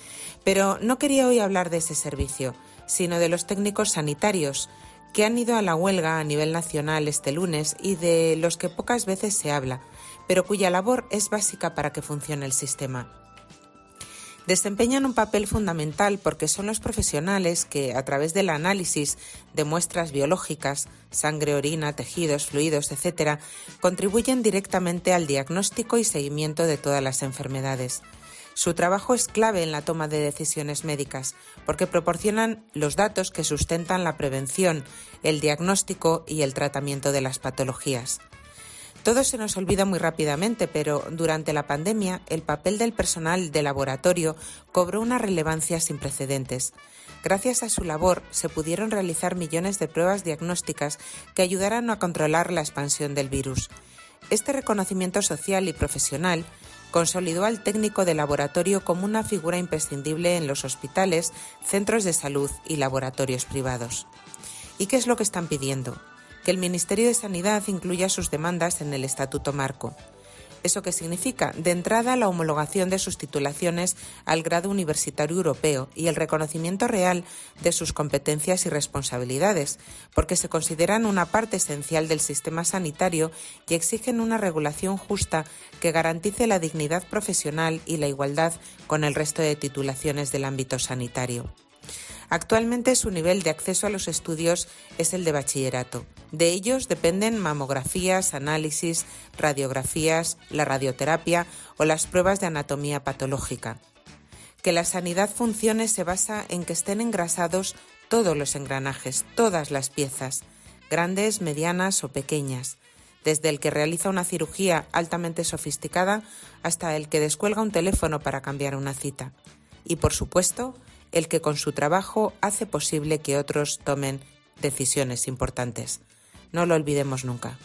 Speaker 16: Pero no quería hoy hablar de ese servicio, sino de los técnicos sanitarios, que han ido a la huelga a nivel nacional este lunes y de los que pocas veces se habla, pero cuya labor es básica para que funcione el sistema. Desempeñan un papel fundamental porque son los profesionales que, a través del análisis de muestras biológicas, sangre, orina, tejidos, fluidos, etc., contribuyen directamente al diagnóstico y seguimiento de todas las enfermedades. Su trabajo es clave en la toma de decisiones médicas, porque proporcionan los datos que sustentan la prevención, el diagnóstico y el tratamiento de las patologías. Todo se nos olvida muy rápidamente, pero durante la pandemia el papel del personal de laboratorio cobró una relevancia sin precedentes. Gracias a su labor se pudieron realizar millones de pruebas diagnósticas que ayudaron a controlar la expansión del virus. Este reconocimiento social y profesional consolidó al técnico de laboratorio como una figura imprescindible en los hospitales, centros de salud y laboratorios privados. ¿Y qué es lo que están pidiendo? Que el Ministerio de Sanidad incluya sus demandas en el Estatuto Marco. ¿Eso qué significa? De entrada, la homologación de sus titulaciones al grado universitario europeo y el reconocimiento real de sus competencias y responsabilidades, porque se consideran una parte esencial del sistema sanitario y exigen una regulación justa que garantice la dignidad profesional y la igualdad con el resto de titulaciones del ámbito sanitario. Actualmente su nivel de acceso a los estudios es el de bachillerato. De ellos dependen mamografías, análisis, radiografías, la radioterapia o las pruebas de anatomía patológica. Que la sanidad funcione se basa en que estén engrasados todos los engranajes, todas las piezas, grandes, medianas o pequeñas, desde el que realiza una cirugía altamente sofisticada hasta el que descuelga un teléfono para cambiar una cita. Y, por supuesto, el que con su trabajo hace posible que otros tomen decisiones importantes. No lo olvidemos nunca.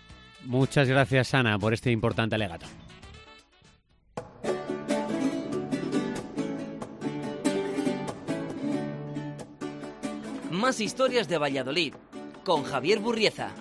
Speaker 3: Muchas gracias, Ana, por este importante alegato.
Speaker 17: Más historias de Valladolid, con Javier Burrieza.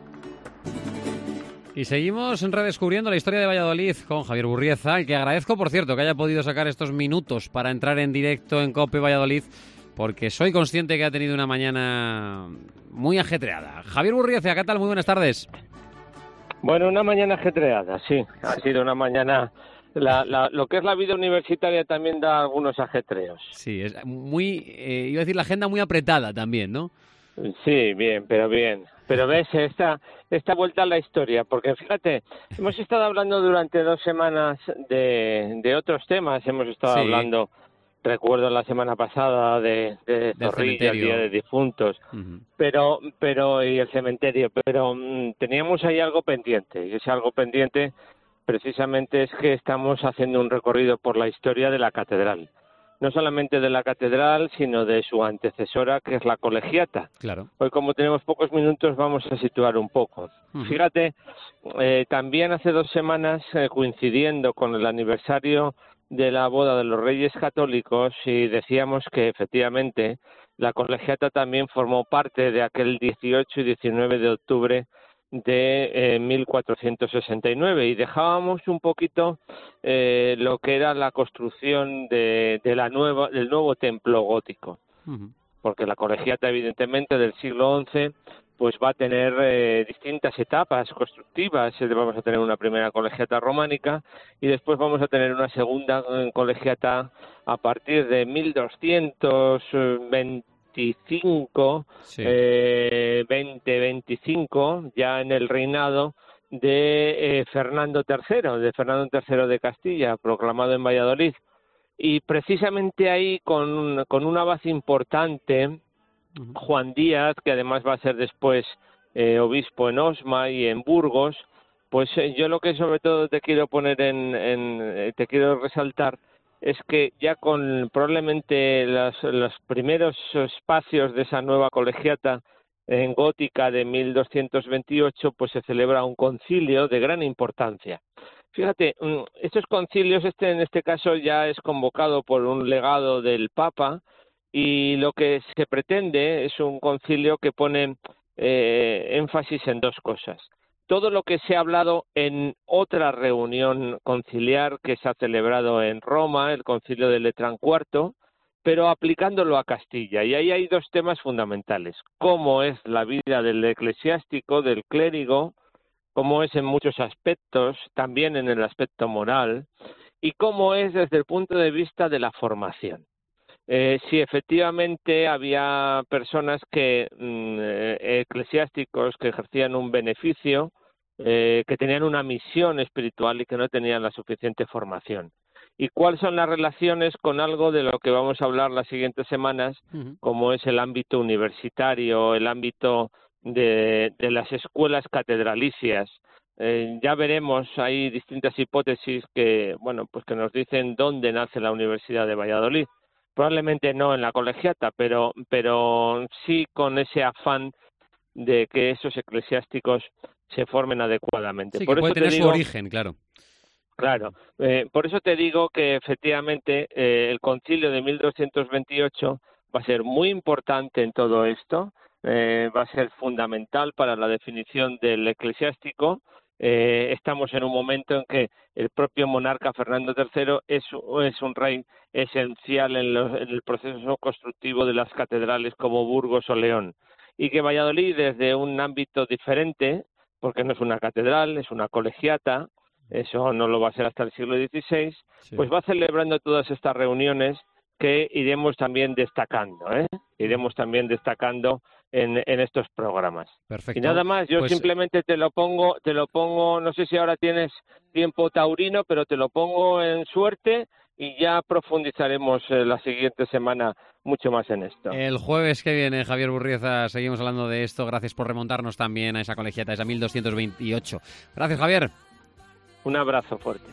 Speaker 3: Y seguimos redescubriendo la historia de Valladolid con Javier Burrieza, al que agradezco, por cierto, que haya podido sacar estos minutos para entrar en directo en COPE Valladolid, porque soy consciente que ha tenido una mañana muy ajetreada. Javier Burrieza, ¿qué tal? Muy buenas tardes.
Speaker 18: Bueno, una mañana ajetreada, sí. Ha sido una mañana... lo que es la vida universitaria también da algunos ajetreos.
Speaker 3: Sí, es muy... iba a decir la agenda muy apretada también, ¿no?
Speaker 18: Sí, bien. Pero ves, esta vuelta a la historia, porque fíjate, hemos estado hablando durante 2 semanas de otros temas, hemos estado hablando, recuerdo la semana pasada de Zorrilla, el Día de Difuntos, pero y el cementerio, pero teníamos ahí algo pendiente, y ese algo pendiente precisamente es que estamos haciendo un recorrido por la historia de la catedral no solamente de la catedral, sino de su antecesora, que es la colegiata.
Speaker 3: Claro.
Speaker 18: Hoy, como tenemos pocos minutos, vamos a situar un poco. Fíjate, también hace 2 semanas, coincidiendo con el aniversario de la boda de los Reyes Católicos, y decíamos que efectivamente la colegiata también formó parte de aquel 18 y 19 de octubre de 1469, y dejábamos un poquito lo que era la construcción del nuevo templo gótico, porque la colegiata, evidentemente, del siglo XI pues va a tener distintas etapas constructivas. Vamos a tener una primera colegiata románica y después vamos a tener una segunda colegiata a partir de 1225, 2025, ya en el reinado de Fernando III de Castilla, proclamado en Valladolid. Y precisamente ahí, con una base importante, Juan Díaz, que además va a ser después obispo en Osma y en Burgos, pues yo lo que sobre todo te quiero poner te quiero resaltar es que ya con probablemente los primeros espacios de esa nueva colegiata en gótica de 1228, pues se celebra un concilio de gran importancia. Fíjate, estos concilios, en este caso ya es convocado por un legado del Papa, y lo que se pretende es un concilio que pone énfasis en 2 cosas. Todo lo que se ha hablado en otra reunión conciliar que se ha celebrado en Roma, el concilio de Letrán IV, pero aplicándolo a Castilla. Y ahí hay 2 temas fundamentales: cómo es la vida del eclesiástico, del clérigo, cómo es en muchos aspectos, también en el aspecto moral, y cómo es desde el punto de vista de la formación. Si efectivamente había personas eclesiásticos que ejercían un beneficio, que tenían una misión espiritual y que no tenían la suficiente formación. ¿Y cuáles son las relaciones con algo de lo que vamos a hablar las siguientes semanas, como es el ámbito universitario, el ámbito de las escuelas catedralicias? Ya veremos, hay distintas hipótesis que nos dicen dónde nace la Universidad de Valladolid. Probablemente no en la colegiata, pero sí con ese afán de que esos eclesiásticos se formen adecuadamente.
Speaker 3: Sí, que puede tener su origen, claro.
Speaker 18: Claro, por eso te digo que efectivamente el concilio de 1228 va a ser muy importante en todo esto, va a ser fundamental para la definición del eclesiástico. Estamos en un momento en que el propio monarca Fernando III es un rey esencial en el proceso constructivo de las catedrales como Burgos o León, y que Valladolid, desde un ámbito diferente, porque no es una catedral, es una colegiata, eso no lo va a ser hasta el siglo XVI, pues va celebrando todas estas reuniones que iremos también destacando, iremos también destacando en estos programas.
Speaker 3: Perfecto.
Speaker 18: Y nada más, yo simplemente te lo pongo, no sé si ahora tienes tiempo taurino, pero te lo pongo en suerte y ya profundizaremos la siguiente semana mucho más en esto.
Speaker 3: El jueves que viene, Javier Burrieza, seguimos hablando de esto. Gracias por remontarnos también a esa colegiata, esa 1228. Gracias, Javier.
Speaker 18: Un abrazo fuerte.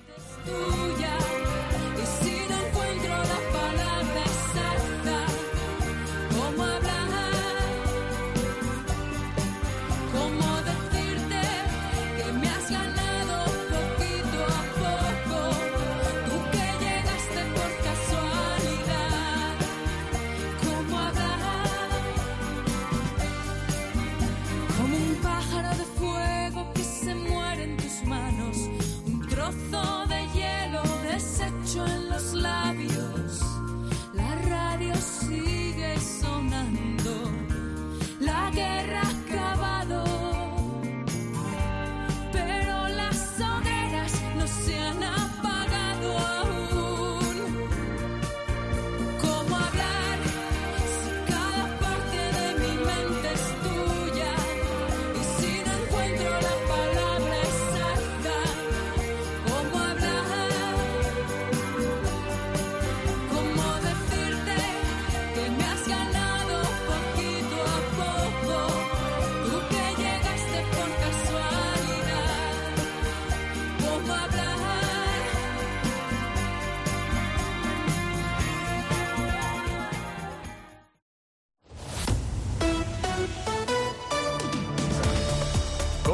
Speaker 19: Trozo de hielo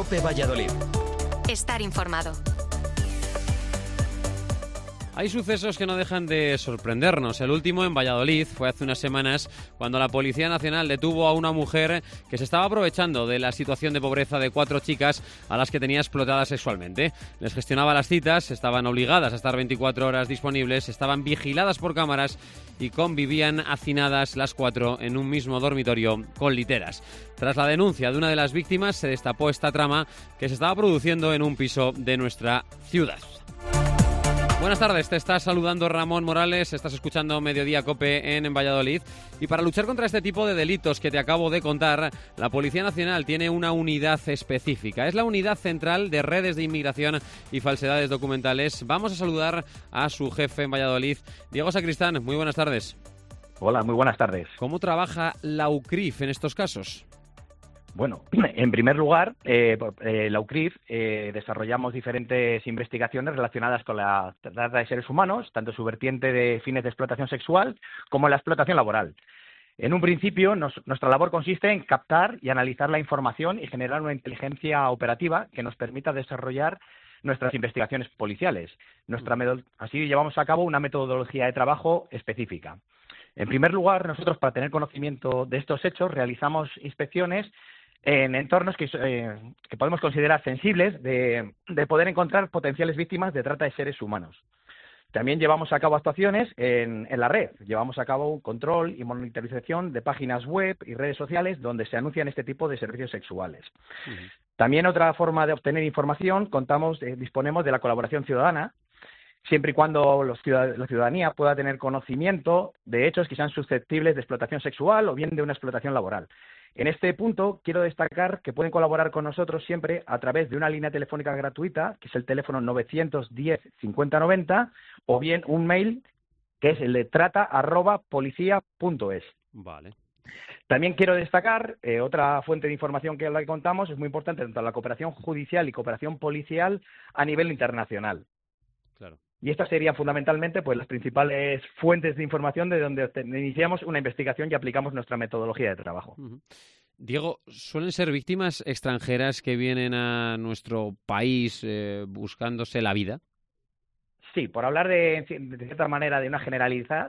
Speaker 2: COPE Valladolid.
Speaker 1: Estar informado.
Speaker 3: Hay sucesos que no dejan de sorprendernos. El último en Valladolid fue hace unas semanas cuando la Policía Nacional detuvo a una mujer que se estaba aprovechando de la situación de pobreza de 4 chicas a las que tenía explotadas sexualmente. Les gestionaba las citas, estaban obligadas a estar 24 horas disponibles, estaban vigiladas por cámaras y convivían hacinadas las 4 en un mismo dormitorio con literas. Tras la denuncia de una de las víctimas se destapó esta trama que se estaba produciendo en un piso de nuestra ciudad. Buenas tardes, te está saludando Ramón Morales, estás escuchando Mediodía COPE en Valladolid. Y para luchar contra este tipo de delitos que te acabo de contar, la Policía Nacional tiene una unidad específica. Es la Unidad Central de Redes de Inmigración y Falsedades Documentales. Vamos a saludar a su jefe en Valladolid, Diego Sacristán. Muy buenas tardes.
Speaker 19: Hola, muy buenas tardes.
Speaker 3: ¿Cómo trabaja la UCRIF en estos casos?
Speaker 19: Bueno, en primer lugar, la UCRIF desarrollamos diferentes investigaciones relacionadas con la trata de seres humanos, tanto su vertiente de fines de explotación sexual como la explotación laboral. En un principio, nuestra labor consiste en captar y analizar la información y generar una inteligencia operativa que nos permita desarrollar nuestras investigaciones policiales. Así llevamos a cabo una metodología de trabajo específica. En primer lugar, nosotros, para tener conocimiento de estos hechos, realizamos inspecciones en entornos que podemos considerar sensibles de poder encontrar potenciales víctimas de trata de seres humanos. También llevamos a cabo actuaciones en la red. Llevamos a cabo un control y monitorización de páginas web y redes sociales donde se anuncian este tipo de servicios sexuales. También otra forma de obtener información, disponemos de la colaboración ciudadana, siempre y cuando la ciudadanía pueda tener conocimiento de hechos que sean susceptibles de explotación sexual o bien de una explotación laboral. En este punto quiero destacar que pueden colaborar con nosotros siempre a través de una línea telefónica gratuita, que es el teléfono 910 50 90, o bien un mail que es el de trata@policia.es.
Speaker 3: Vale.
Speaker 19: También quiero destacar otra fuente de información que la que contamos, es muy importante, tanto la cooperación judicial y cooperación policial a nivel internacional.
Speaker 3: Claro.
Speaker 19: Y estas serían fundamentalmente las principales fuentes de información de donde iniciamos una investigación y aplicamos nuestra metodología de trabajo.
Speaker 3: Diego, ¿suelen ser víctimas extranjeras que vienen a nuestro país buscándose la vida?
Speaker 19: Sí, por hablar de cierta manera de una generalidad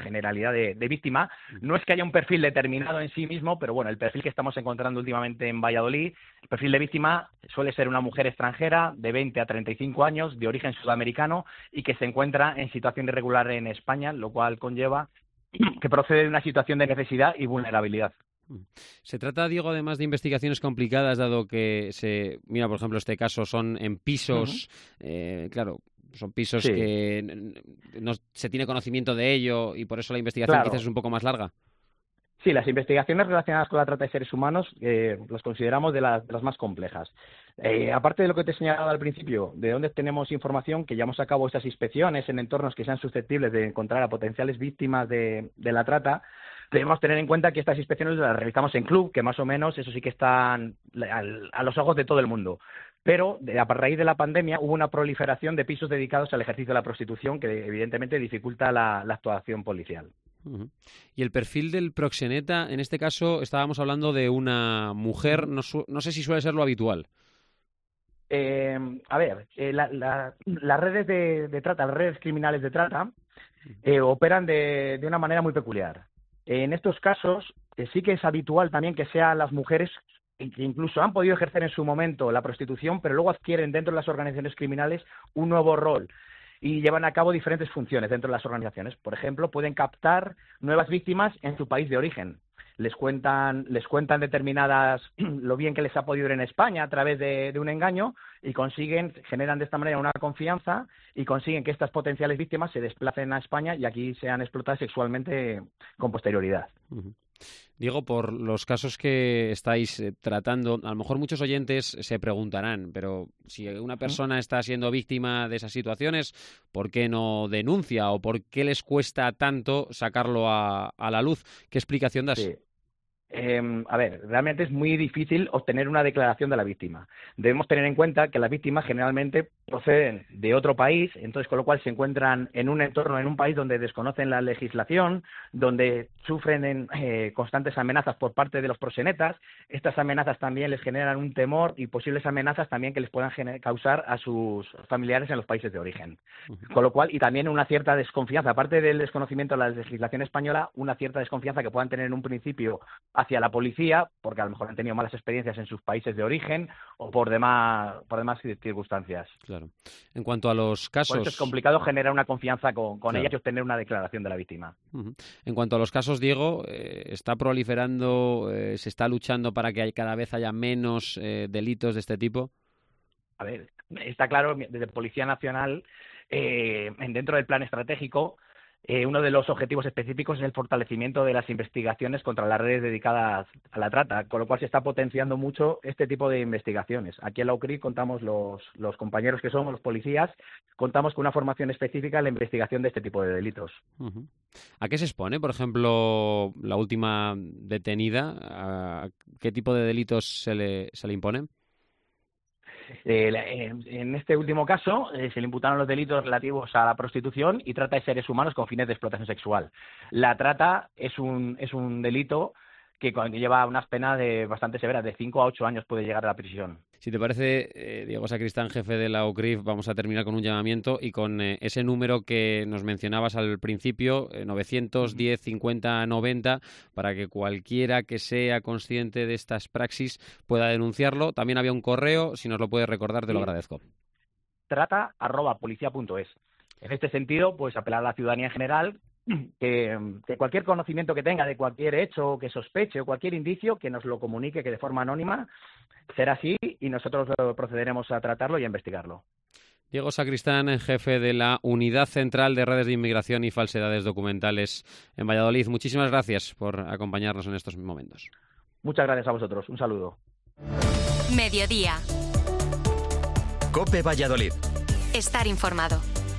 Speaker 19: de víctima, no es que haya un perfil determinado en sí mismo, pero bueno, el perfil que estamos encontrando últimamente en Valladolid, el perfil de víctima suele ser una mujer extranjera de 20 a 35 años, de origen sudamericano y que se encuentra en situación irregular en España, lo cual conlleva que procede de una situación de necesidad y vulnerabilidad.
Speaker 3: Se trata, Diego, además de investigaciones complicadas, dado que mira, por ejemplo, este caso son en pisos, claro, son pisos que no se tiene conocimiento de ello y por eso la investigación quizás es un poco más larga.
Speaker 19: Sí, las investigaciones relacionadas con la trata de seres humanos las consideramos de las más complejas. Aparte de lo que te he señalado al principio, de dónde tenemos información, que llevamos a cabo estas inspecciones en entornos que sean susceptibles de encontrar a potenciales víctimas de la trata, debemos tener en cuenta que estas inspecciones las realizamos en club, que más o menos eso sí que están a los ojos de todo el mundo. Pero a raíz de la pandemia hubo una proliferación de pisos dedicados al ejercicio de la prostitución que evidentemente dificulta la actuación policial.
Speaker 3: Y el perfil del proxeneta, en este caso estábamos hablando de una mujer, no sé si suele ser lo habitual.
Speaker 19: Las redes de trata, las redes criminales de trata, operan de una manera muy peculiar. En estos casos sí que es habitual también que sean las mujeres que incluso han podido ejercer en su momento la prostitución, pero luego adquieren dentro de las organizaciones criminales un nuevo rol y llevan a cabo diferentes funciones dentro de las organizaciones. Por ejemplo, pueden captar nuevas víctimas en su país de origen. Les cuentan determinadas lo bien que les ha podido ir en España a través de un engaño y generan de esta manera una confianza y consiguen que estas potenciales víctimas se desplacen a España y aquí sean explotadas sexualmente con posterioridad.
Speaker 3: Diego, por los casos que estáis tratando, a lo mejor muchos oyentes se preguntarán, pero si una persona está siendo víctima de esas situaciones, ¿por qué no denuncia o por qué les cuesta tanto sacarlo a la luz? ¿Qué explicación das?
Speaker 19: Sí. A ver, realmente es muy difícil obtener una declaración de la víctima. Debemos tener en cuenta que las víctimas generalmente proceden de otro país, entonces con lo cual se encuentran en un entorno, en un país donde desconocen la legislación, donde sufren constantes amenazas por parte de los proxenetas. Estas amenazas también les generan un temor y posibles amenazas también que les puedan causar a sus familiares en los países de origen. Con lo cual, y también una cierta desconfianza, aparte del desconocimiento de la legislación española, una cierta desconfianza que puedan tener en un principio hacia la policía, porque a lo mejor han tenido malas experiencias en sus países de origen o por demás circunstancias.
Speaker 3: Claro. En cuanto a los casos...
Speaker 19: Por eso es complicado generar una confianza con ella y obtener una declaración de la víctima.
Speaker 3: En cuanto a los casos, Diego, ¿está proliferando, se está luchando para que cada vez haya menos delitos de este tipo?
Speaker 19: A ver, está claro, desde Policía Nacional, dentro del plan estratégico, uno de los objetivos específicos es el fortalecimiento de las investigaciones contra las redes dedicadas a la trata, con lo cual se está potenciando mucho este tipo de investigaciones. Aquí en la UCRIF contamos los compañeros que somos, los policías, contamos con una formación específica en la investigación de este tipo de delitos.
Speaker 3: ¿A qué se expone, por ejemplo, la última detenida? ¿A qué tipo de delitos se le imponen?
Speaker 19: En este último caso se le imputaron los delitos relativos a la prostitución y trata de seres humanos con fines de explotación sexual. La trata es un delito que lleva unas penas bastante severas, de 5 a 8 años puede llegar a la prisión.
Speaker 3: Si te parece, Diego Sacristán, jefe de la UCRIF, vamos a terminar con un llamamiento y con ese número que nos mencionabas al principio, 910 50 90, para que cualquiera que sea consciente de estas praxis pueda denunciarlo. También había un correo, si nos lo puedes recordar, te lo agradezco.
Speaker 19: trata@policia.es. En este sentido, pues apelar a la ciudadanía en general que cualquier conocimiento que tenga de cualquier hecho, que sospeche o cualquier indicio, que nos lo comunique, que de forma anónima será así y nosotros procederemos a tratarlo y a investigarlo.
Speaker 3: Diego Sacristán, jefe de la Unidad Central de Redes de Inmigración y Falsedades Documentales en Valladolid. Muchísimas gracias por acompañarnos en estos momentos.
Speaker 19: Muchas gracias a vosotros. Un saludo.
Speaker 1: Mediodía.
Speaker 2: COPE Valladolid.
Speaker 1: Estar informado.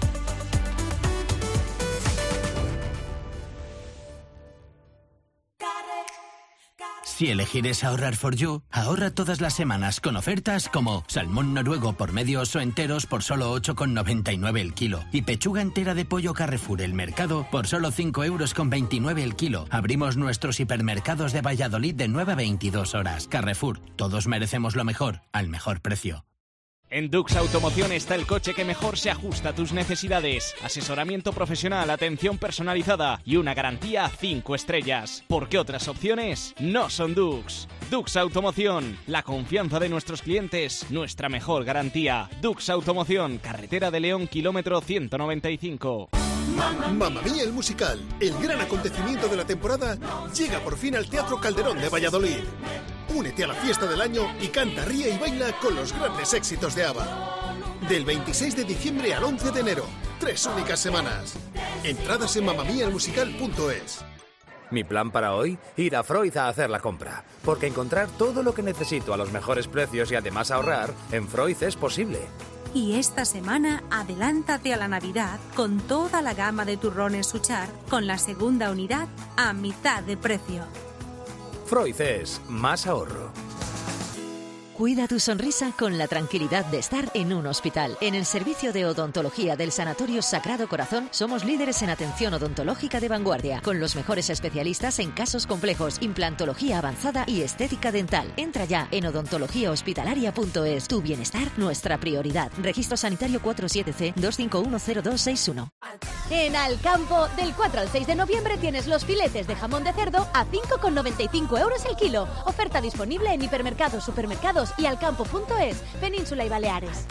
Speaker 20: Si elegir es ahorrar for you, ahorra todas las semanas con ofertas como salmón noruego por medios o enteros por solo 8,99 el kilo y pechuga entera de pollo Carrefour El Mercado por solo 5,29 € el kilo. Abrimos nuestros hipermercados de Valladolid de 9 a 22 horas. Carrefour, todos merecemos lo mejor, al mejor precio.
Speaker 8: En Dux Automoción está el coche que mejor se ajusta a tus necesidades. Asesoramiento profesional, atención personalizada y una garantía 5 estrellas. Porque otras opciones no son Dux. Dux Automoción, la confianza de nuestros clientes, nuestra mejor garantía. Dux Automoción, carretera de León, kilómetro 195.
Speaker 21: Mamma Mía el musical, el gran acontecimiento de la temporada, llega por fin al Teatro Calderón de Valladolid. Únete a la fiesta del año y canta, ríe y baila con los grandes éxitos de ABBA. Del 26 de diciembre al 11 de enero, 3 únicas semanas. Entradas en mamamiaelmusical.es.
Speaker 22: Mi plan para hoy, ir a Freud a hacer la compra. Porque encontrar todo lo que necesito a los mejores precios y además ahorrar, en Freud es posible.
Speaker 23: Y esta semana, adelántate a la Navidad con toda la gama de turrones Suchar con la segunda unidad a mitad de precio.
Speaker 22: Freud es más ahorro.
Speaker 15: Cuida tu sonrisa con la tranquilidad de estar en un hospital. En el servicio de odontología del Sanatorio Sagrado Corazón somos líderes en atención odontológica de vanguardia, con los mejores especialistas en casos complejos, implantología avanzada y estética dental. Entra ya en odontologiahospitalaria.es. Tu bienestar, nuestra prioridad. Registro sanitario 47C 2510261.
Speaker 24: En Alcampo, del 4 al 6 de noviembre tienes los filetes de jamón de cerdo a 5,95 € el kilo. Oferta disponible en hipermercados, supermercados y alcampo.es, Península y Baleares.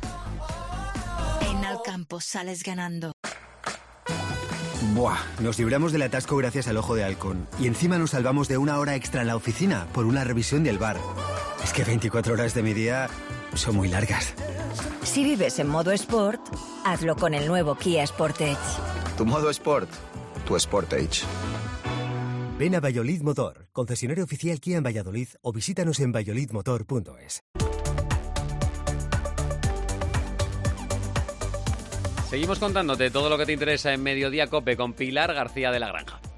Speaker 23: En Alcampo sales ganando.
Speaker 25: Buah, nos libramos del atasco gracias al Ojo de Halcón. Y encima nos salvamos de una hora extra en la oficina por una revisión del bar. Es que 24 horas de mi día son muy largas.
Speaker 26: Si vives en modo Sport, hazlo con el nuevo Kia Sportage.
Speaker 27: Tu modo Sport, tu Sportage.
Speaker 25: Ven a Valladolid Motor, concesionario oficial Kia en Valladolid, o visítanos en valladolidmotor.es.
Speaker 3: Seguimos contándote todo lo que te interesa en Mediodía COPE con Pilar García de la Granja.